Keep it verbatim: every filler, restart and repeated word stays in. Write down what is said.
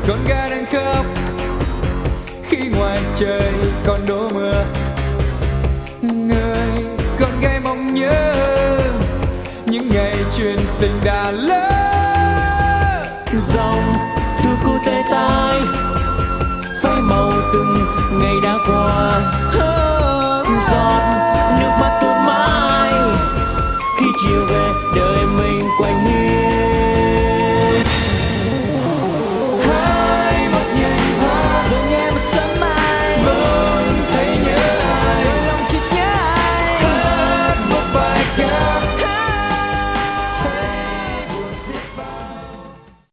con gái đang khóc khi ngoài trời còn đổ mưa. Người con gái mong nhớ những ngày chuyện tình đã lỡ. Dòng thư cô tê tái phai màu từng ngày đã qua. Giọt nước mắt tuôn mãi khi chiều về.